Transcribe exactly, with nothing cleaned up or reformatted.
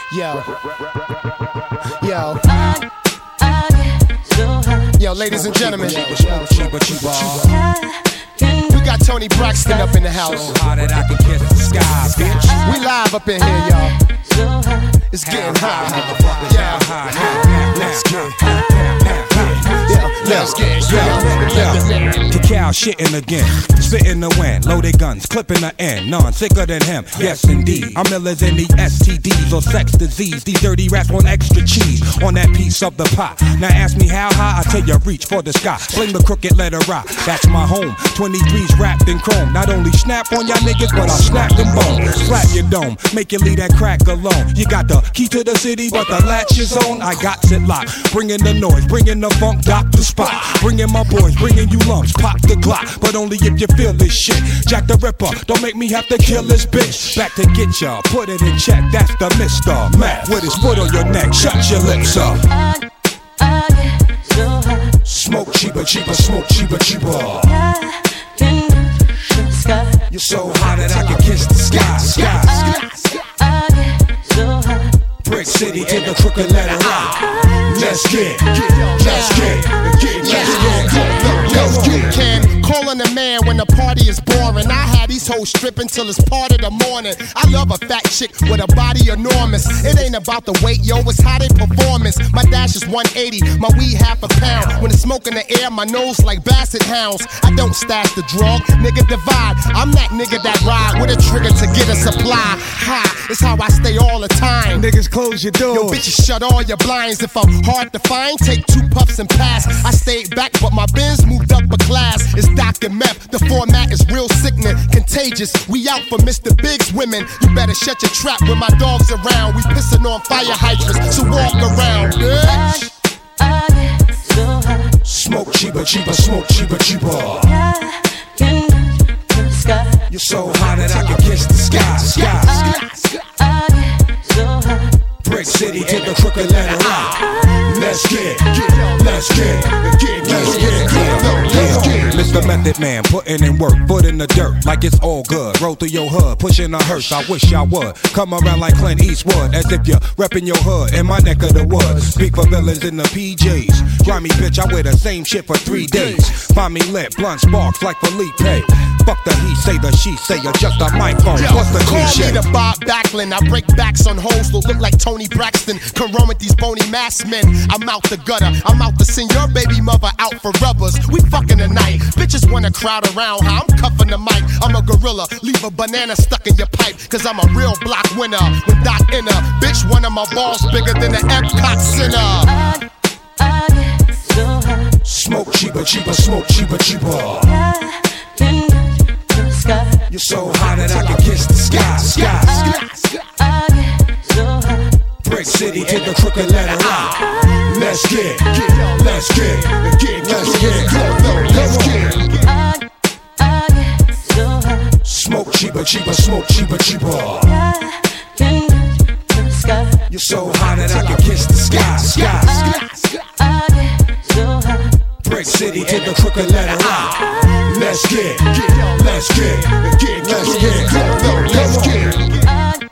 Yo. Yo. Yo, ladies and gentlemen. We got Tony Braxton up in the house. So hot that I can kiss the sky, bitch. We live up in here, y'all. It's getting hot. Yeah. Let's get Let's get Cacao shitting again, spitting the wind, loaded guns, clipping the end, none sicker than him. Yes indeed, I'm ill as any S T Ds or sex disease. These dirty rats want extra cheese on that piece of the pot. Now ask me how high, I tell you reach for the sky. Fling the crooked letter rock, that's my home. twenty-threes wrapped in chrome. Not only snap on y'all niggas, but I'll snap them bones. Slap your dome, make you leave that crack alone. You got the key to the city, but the latch is on. I got it locked, bringing the noise, bringing the funk, doctor spot. Bringing my boys, bringing you lumps, pop the Glock, but only if you feel this shit. Jack the Ripper, don't make me have to kill this bitch. Back to get ya, put it in check, that's the Mister Mac with his foot on your neck, shut your lips up. I, I get so hot. Smoke cheaper, cheaper, smoke cheaper, cheaper. I can touch the sky. You're so hot that I can kiss the sky, sky. I, I get so hot. Brick City to the crooked letter rock. Let's get, let's get, let's get, let's get. Can calling a man when the party is boring. I had these hoes stripping till it's part of the morning. I love a fat chick with a body enormous. It ain't about the weight, yo, it's how they performance. My dash is one eighty, my weed half a pound. When it's smoke in the air, my nose like basset hounds. I don't stash the drug, nigga divide. I'm that nigga that ride with a trigger to get a supply. Ha, it's how I stay all the time. Niggas close your doors. Yo, bitches shut all your blinds. If I'm hard to find, take two puffs and pass. I stayed back, but my Benz moved up a class. It's Doctor Meth, the format is real sickening, contagious. We out for Mister Big's women. You better shut your trap when my dog's around. We pissing on fire hydrants, so walk around, bitch. I get so hot. Smoke cheaper, cheaper, smoke cheaper, cheaper. I can touch the sky. You're so hot that I can kiss the sky, sky. I get so hot. Brick City to the crooked letter rock. Let's get, let's get, let's get, let's get, let's get. Mister Method Man, putting in work, foot in the dirt, like it's all good. Roll through your hood, pushing a hearse. I wish I would come around like Clint Eastwood, as if you're repping your hood in my neck of the woods. Speak for villains in the P Js. Grimy bitch, I wear the same shit for three days. Find me lit, blunt sparks like Felipe. Fuck the he say, the she say, adjust the microphone. What's the call cliche? me the Bob Backlund. I break backs on hoes that look like Tony Braxton. Come run with these bony masked men. I'm out the gutter. I'm out to send your baby mother out for rubbers. We fucking tonight. Bitches wanna crowd around how I'm cuffing the mic. I'm a gorilla. Leave a banana stuck in your pipe. Cause I'm a real block winner. With Doc Inner. Bitch, one of my balls bigger than the Epcot Center. I, I get so hot. Smoke cheaper, cheaper, smoke cheaper, cheaper. I can touch the sky. You're so hot that I can kiss the sky, sky. I get so hot. Brick City to the crooked letter rock. Let's get, let's get, let's get, let's get, let's get. I, I get so hot. Smoke cheaper, cheaper, smoke cheaper, cheaper. I can touch the sky. You're so hot that I can kiss the sky, sky. I get so hot. Brick City to the crooked letter rock. Let's get, let's get, let's get, let's get, let's get. I